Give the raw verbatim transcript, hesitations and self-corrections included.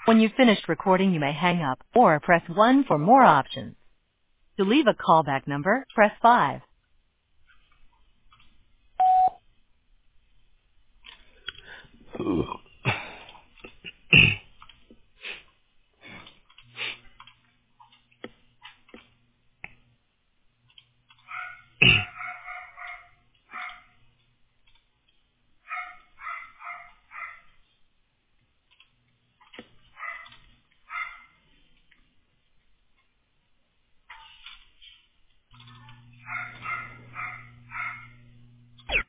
When you've finished recording, you may hang up or press one for more options. To leave a callback number, press five.